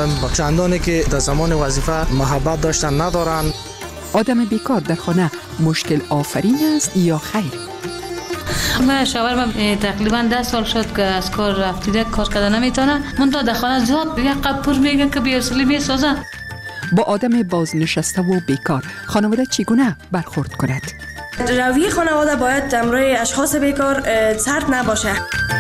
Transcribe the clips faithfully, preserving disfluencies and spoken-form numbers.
امرای چندانی که در زمان وظیفه محبت داشتن ندارند. آدم بیکار در خانه مشکل آفرین است یا خیر؟ من شوهرم تقریبا ده سال شد که از کار رفتیده، کار کردن نمیتونه. من تا در خانه زیاد یک قب پر میگن که بی‌حوصله میسازن. با آدم بازنشسته و بیکار خانواده چگونه برخورد کند؟ روی خانواده باید امروی اشخاص بیکار سرد نباشه.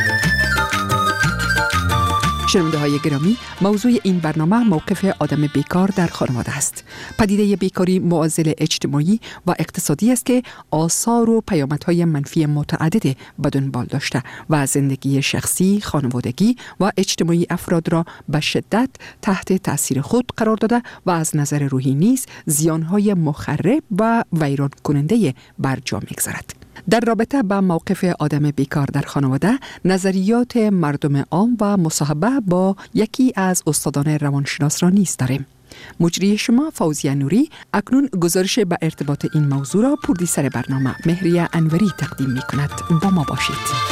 شنونده های گرامی، موضوع این برنامه موقف آدم بیکار در خانواده است. پدیده بیکاری معضل اجتماعی و اقتصادی است که آثار و پیامدهای منفی متعدد به دنبال داشته و زندگی شخصی، خانوادگی و اجتماعی افراد را به شدت تحت تاثیر خود قرار داده و از نظر روحی نیز زیانهای مخرب و ویران کننده بر جا می‌گذارد. در رابطه با موقف آدم بیکار در خانواده، نظریات مردم عام و مصاحبه با یکی از استادان روانشناس را نیز داریم. مجری شما فوزیه نوری اکنون گزارش به ارتباط این موضوع را پردیسر برنامه مهریه انوری تقدیم می کند. با ما باشید.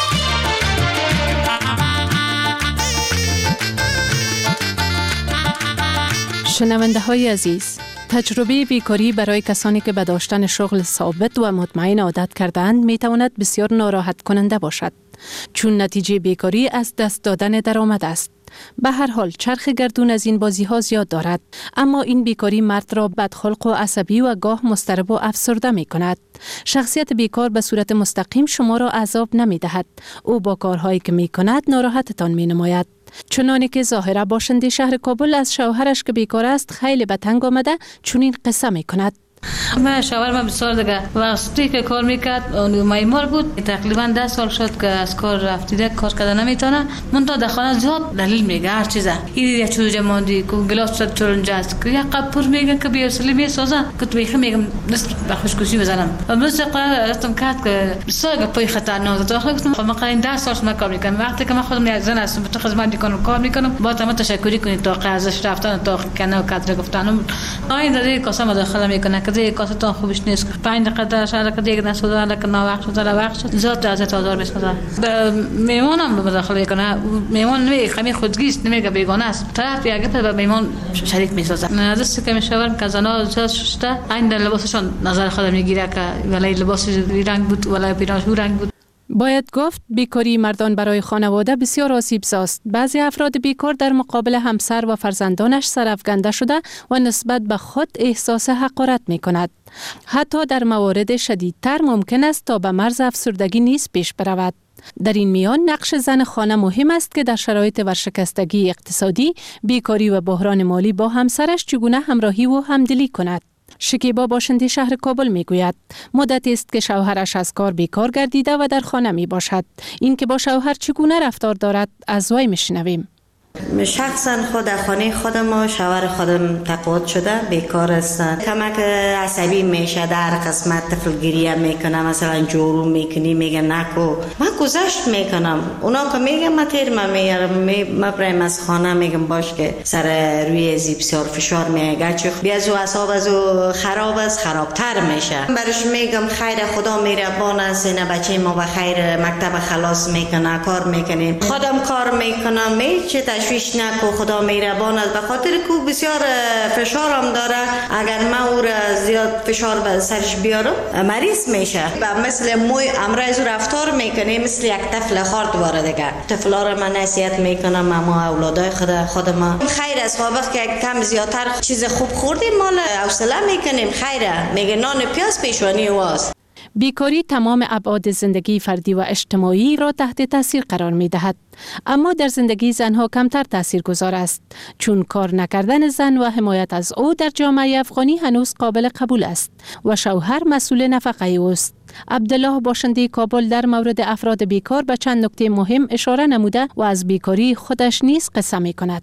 شنونده های عزیز، تجربه بیکاری برای کسانی که به داشتن شغل ثابت و مطمئن عادت کردند می تواند بسیار ناراحت کننده باشد، چون نتیجه بیکاری از دست دادن درآمد است. به هر حال چرخ گردون از این بازی ها زیاد دارد، اما این بیکاری مرد را بدخلق و عصبی و گاه مضطرب و افسرده می کند. شخصیت بیکار به صورت مستقیم شما را عذاب نمی دهد. او با کارهایی که می کند ناراحتتان می نماید. چنانی که ظاهرا باشنده شهر کابل از شوهرش که بیکار است خیلی به تنگ آمده چون این قصه می کند. من شوهرم بسیار دیگه وقتی که کار میکرد معمار بود، تقریبا ده سال شد که از کار رفتیده، کار کردن نمیتونه. من تا در خانه زیاد دلیل میگه هر چیزه. این یه چوجه ماندی که گلاس شد چرنجاست که یک قب پر میگن که بی‌حوصله میسازن که تو بیخی میگم دست به خوشگوشی بزنم. و من استم کرد که بسیار پای خطرناک داخل گفتم ما قاین ده سال ما کار میکنم. وقتی که من خودم یک زن هستم تو خدمت میکنم کار میکنم، با تمام تشکری کنید تا ازش رفتن تا کنه کاتر گفتن این داره کاسه مداخله میکنه که دیگه کاسه تا خوبش نیست. پنج دقیقه در شهر که دیگه نسوده حالا که ناوقت شده وقت شد زیاد از تازار بسازه. میمونم به مداخله کنه، میمون نمیگه خمی خودگیست، نمیگه بیگانه است. طرف یک به میمون شریک میسازه. نه دست که میشورم که زنا زیاد شده این لباسشون نظر خودم میگیره که ولی لباس رنگ بود ولی پیراهنش رنگ بود. باید گفت بیکاری مردان برای خانواده بسیار آسیب‌زاست. بعضی افراد بیکار در مقابل همسر و فرزندانش سرافکنده شده و نسبت به خود احساس حقارت می کند. حتی در موارد شدیدتر ممکن است تا به مرز افسردگی نیز پیش برود. در این میان نقش زن خانه مهم است که در شرایط ورشکستگی اقتصادی، بیکاری و بحران مالی با همسرش چگونه همراهی و همدلی کند. شکیبا باشنده شهر کابل می گوید مدتی است که شوهرش از کار بیکار گردیده و در خانه می باشد. این که با شوهر چگونه رفتار دارد از وی می شنویم. شخصا خود در خانه خودم و شوهر خودم تقاعد شده بیکار هستند. کمک عصبی میشه، در قسمت طفل گریه میکنه، مثلا جورو میکنی میگه نکو، من گذشت میکنم. اونا که میگم من تیر من میارم مبرم از خانه میگم باش که سر روی زی بسیار فشار میگه چه بیازو اصاب ازو خراب است خرابتر میشه. برش میگم خیر خدا مهربان است، نه بچه ما به خیر مکتب خلاص میکنه کار میکنیم، خودم کار میکنم میچه تشویش نکو، خدا مهربان است. به خاطر کو بسیار فشارم داره، اگر من او را زیاد فشار به سرش بیارم مریض میشه. و مثل موی امروز رفتار میکنه مثل یک طفل خرد واره دیگه. طفلا را من نصیحت میکنم اما اولادای خود خودم خیر است خوابه که کم زیادتر چیز خوب خوردیم مال حوصله میکنیم خیره میگه نان پیاز پیشوانی واست. بیکاری تمام ابعاد زندگی فردی و اجتماعی را تحت تاثیر قرار می دهد. اما در زندگی زنها کمتر تاثیر گذار است، چون کار نکردن زن و حمایت از او در جامعه افغانی هنوز قابل قبول است و شوهر مسئول نفقه اوست. عبدالله باشنده کابل در مورد افراد بیکار به چند نکته مهم اشاره نموده و از بیکاری خودش نیز قصه می کند.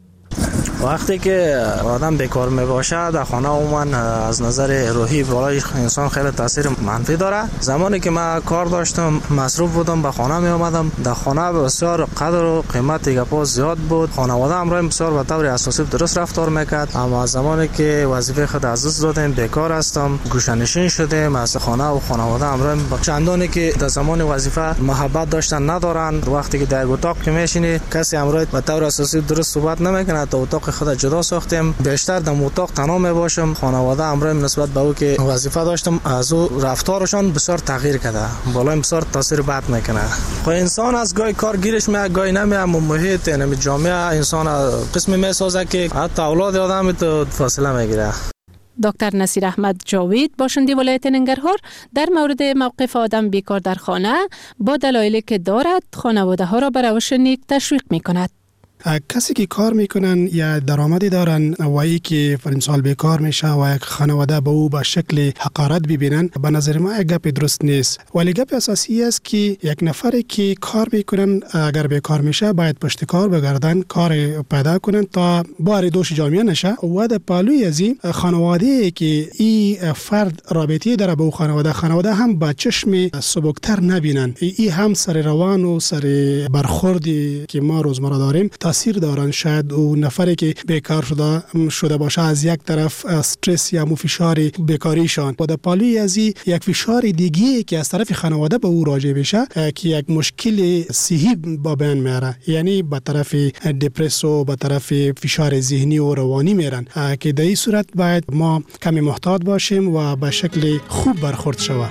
وقتی که آدم بیکار می باشه در خانه عموما از نظر روحی بالای انسان خیلی تاثیر منفی داره. زمانی که من کار داشتم مصروف بودم به خانه می آمدم، در خانه بسیار قدر و قیمت گپا زیاد بود، خانواده امروز بسیار به طور اساسی درست رفتار میکرد. اما از زمانی که وظیفه خود از دست دادم بیکار هستم، گوشه‌نشین شدم از خانه و خانواده امروز چندانی که در زمان وظیفه محبت داشتن ندارند. وقتی که در اتاق که میشینی کسی امروز به طور اساسی درست صحبت نمیکنه، تا اتاق خود جدا ساختیم. بیشتر در اتاق تنها می باشم. خانواده امروز نسبت به او که وظیفه داشتم از او رفتارشان بسیار تغییر کرده. بالا بسیار تاثیر بد میکنه. خب انسان از گاهی کار گیرش میاد، گاهی نمیاد. محیط یعنی جامعه انسان قسمی میسازه که حتی اولاد آدم تو فاصله میگیره. دکتر نصیر احمد جاوید باشنده ولایت ننگرهار در مورد موقف آدم بیکار در خانه با دلایلی که دارد خانواده ها را به روش نیک تشویق می کند. کسی که کار میکنن یا درآمدی دارن و ای که فرنسال بیکار میشه و یک خانواده به او به شکل حقارت ببینن، به نظر ما یک گپ درست نیست. ولی گپ اساسی است که یک نفری که کار میکنن اگر بیکار میشه باید پشت کار بگردن، کار پیدا کنن تا بار دوش جامعه نشه و در پالوی از این خانواده که این فرد رابطه داره با خانواده، خانواده هم با چشم سبکتر نبینن. این هم سر روان و سر برخوردی که ما روزمره داریم تاثیر دارن. شاید او نفری که بیکار شده شده باشه از یک طرف استرس یا فشار بیکاریشان و در پالوی از یک فشار دیگه که از طرف خانواده به او راجع بشه که یک مشکل صحی با بین میاره، یعنی به طرف دپرس و به طرف فشار ذهنی و روانی میرن که در این صورت باید ما کمی محتاط باشیم و به شکل خوب برخورد شود.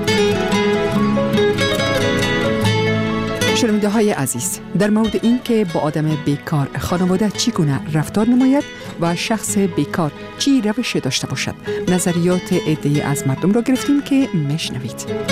شنونده های عزیز، در مورد این که با آدم بیکار خانواده چگونه رفتار نماید و شخص بیکار چی روش داشته باشد، نظریات عده‌ای از مردم را گرفتیم که میشنوید.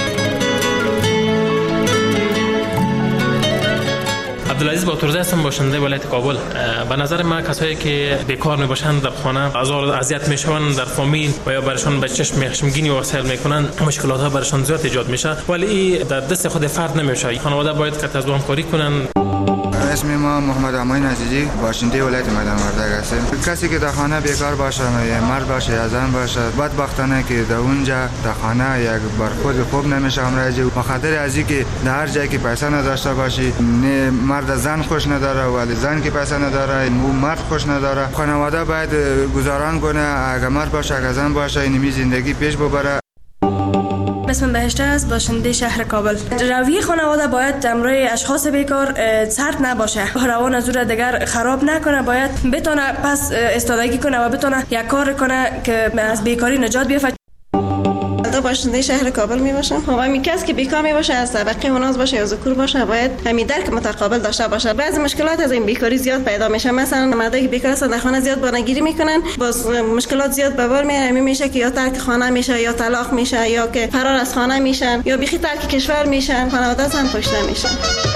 عبدالعزیز باتورزه هستم، باشنده ولایت کابل. به نظر من کسایی که بیکار میباشند در خانه آزار اذیت میشون در فامیل و یا برشون به چشم خشمگینی واسل میکنن، مشکلات ها برشون زیاد ایجاد میشه، ولی این در دست خود فرد نمیشه. خانواده باید که از همکاری کنن. اسم ما محمد امین عزیزی، باشنده ولایت میدان وردگ هستم. کسی که در خانه بیکار باشه، یا مرد باشه یا زن باشه، بدبختانه که در اونجا در خانه یک برخورد خوب نمیشه امروزی، به خاطر از اینکه در هر جایی که پیسه نداشته باشی، نه مرد زن خوش نداره ولی زن که پیسه نداره مو مرد خوش نداره. خانواده باید گزاران کنه، اگر مرد باشه اگر زن باشه اینمی زندگی پیش ببره. اسمم بهشته است، باشنده شهر کابل. رویه خانواده باید امروی اشخاص بیکار سرد نباشه، روان از او دیگر خراب نکنه، باید بتونه پس استادگی کنه و بتونه یک کار کنه که از بیکاری نجات بیافته. باشنده شهر کابل می باشم. خب همین کس که بیکار می باشه، از طبقه اوناز باشه یا ذکور باشه، باید همین درک متقابل داشته باشه. بعضی مشکلات از این بیکاری زیاد پیدا میشه. مثلا مردایی که بیکار هستن در خانه زیاد بانگیری میکنن، باز مشکلات زیاد به بار میاره. میشه که یا ترک خانه میشه یا طلاق میشه یا که فرار از خانه میشن یا بیخی ترک کشور میشن، خانواده هم کشته میشن.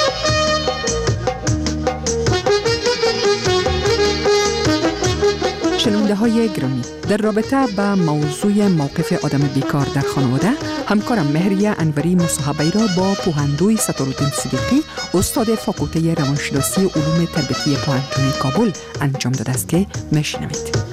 شنونده های گرامی، در رابطه با موضوع موقف آدم بیکار در خانواده، همکارم مهریه انوری مصاحبه را با پوهندوی ستارالدین صدیقی، استاد فاکولته روانشناسی علوم تربیتی پوهنتون کابل انجام داده است که میشنوید.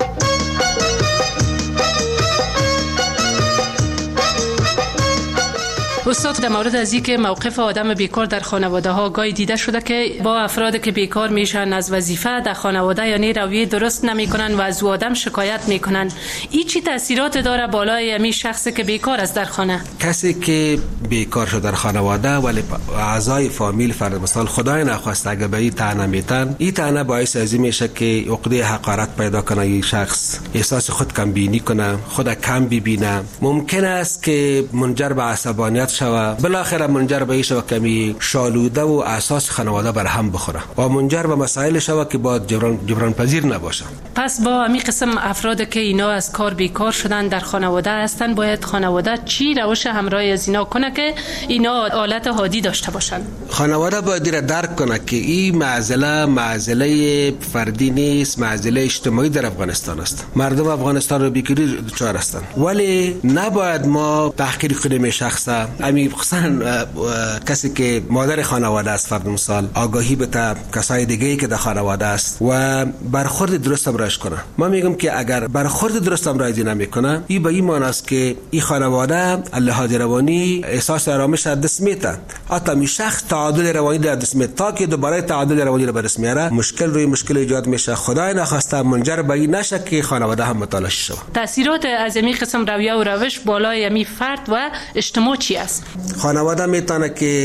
استاد، در مورد از اینکه موقف آدم بیکار در خانواده ها گاهی دیده شده که با افرادی که بیکار میشن از وظیفه در خانواده یعنی رویه درست نمیکنن و از او آدم شکایت میکنن، این چی تاثیرات داره بالای همین شخصی که بیکار است در خانه؟ کسی که بیکار شده در خانواده ولی اعضای فامیل فرض مثال خدای نخواست اگه به این طعنه میتن، این طعنه باعث از این میشه که عقده حقارت پیدا کنه، این شخص احساس خود کم بینی کنه، خود کم ببینه، ممکن است که منجر به عصبانیت شوه، بالاخره منجر به این شوه کمی شالوده و اساس خانواده بر هم بخوره و منجر به مسائل شوه که با جبران جبران پذیر نباشه. پس با همین قسم افرادی که اینا از کار بیکار شدن در خانواده هستن، باید خانواده چی روش همراهی از اینا کنه که اینا حالت عادی داشته باشن؟ خانواده باید را درک کنه که این معضله معضله فردی نیست، معضله اجتماعی در افغانستان است. مردم افغانستان رو بیکاری دچار هستند، ولی نباید ما تحقیر کنیم شخصا. همین خصوصا کسی که مادر خانواده است فرض مثال آگاهی بده کسای دیگه ای که در خانواده است و برخورد درست امرایش کنه. ما میگم که اگر برخورد درست امرایش نمیکنه، این به این معنی است که این خانواده لحاظ روانی احساس آرامش از دست میده، حتی می شخص تعادل روانی در دست میده. تا که دوباره تعادل روانی رو به دست میاره، مشکل روی مشکل ایجاد میشه، خدای نخواسته منجر به این نشه که خانواده هم متلاشی شه. تاثیرات از این قسم رویه و روش بالای می فرد و اجتماع چی است؟ خانواده میتونه که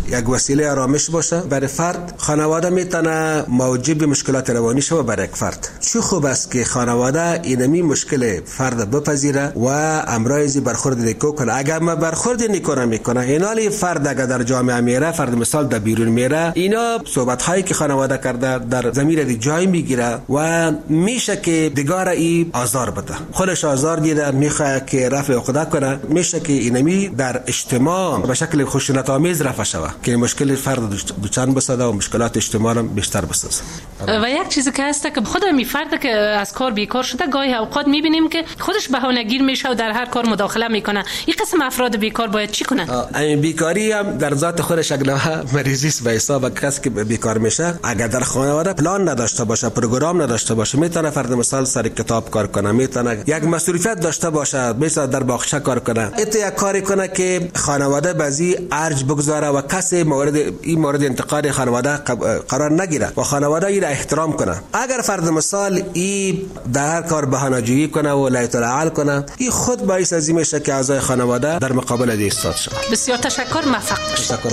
یک وسیله آرامش باشه برای فرد. خانواده میتونه موجب مشکلات روانی شوه برای یک فرد. چه خوب است که خانواده اینمی مشکل فرد بپذیره و امرایزی برخورد نیکو کنه. اگر ما برخورد نیکو میکنه، اینالی فرد اگر در جامعه میره، فرد مثال در بیرون میره، اینا صحبت هایی که خانواده کرده در ضمیر دی جای میگیره و میشه که دیگه ای آزار بده. خودش آزار دیده میخواد که رفع عقده کنه، میشه که اینمی در اجتماع به شکل خشونت آمیز رفع شوه که مشکل فرد دوچان بسازه و مشکلات اجتماع بیشتر بسازه. و یک چیزی که هست که خود می فرد که از کار بیکار شده، گاهی اوقات میبینیم که خودش بهانه‌گیر میشه و در هر کار مداخله میکنه. این قسم افراد بیکار باید چی کنن؟ این بیکاری هم در ذات خودش یک نوع مریضی است. به حساب کسی که بیکار میشه، اگر در خانواده پلان نداشته باشه، پروگرام نداشته باشه، میتونه فرد مثال سر کتاب کار کنه، میتونه یک مصروفیت داشته باشه، مثلا در باغچه کار کنه، ایت یک کاری کنه که خانواده بازی ارج بگذاره و کسی مورد این مورد انتقاد خانواده قرار نگیره و خانواده این را احترام کنه. اگر فرد مثال این در هر کار بهانه‌جویی کنه و لا تعال کنه، این خود باعث از این میشه که اعضای خانواده در مقابل ادی ایستاد شود. بسیار تشکر. موفق باشید. تشکر.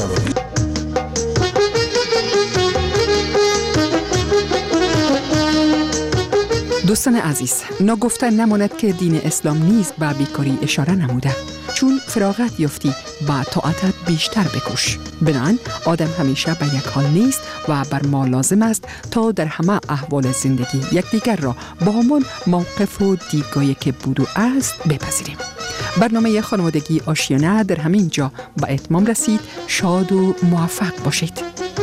دوستان عزیز، ناگفته نماند که دین اسلام نیز به بیکاری اشاره نموده. چون فراغت یافتی با طاعت بیشتر بکوش. بنابراین آدم همیشه به یک حال نیست و بر ما لازم است تا در همه احوال زندگی یکدیگر را با همان موقف و دیدگاهی که بود و است بپذیریم. برنامه خانوادگی آشیانه در همین جا به اتمام رسید. شاد و موفق باشید.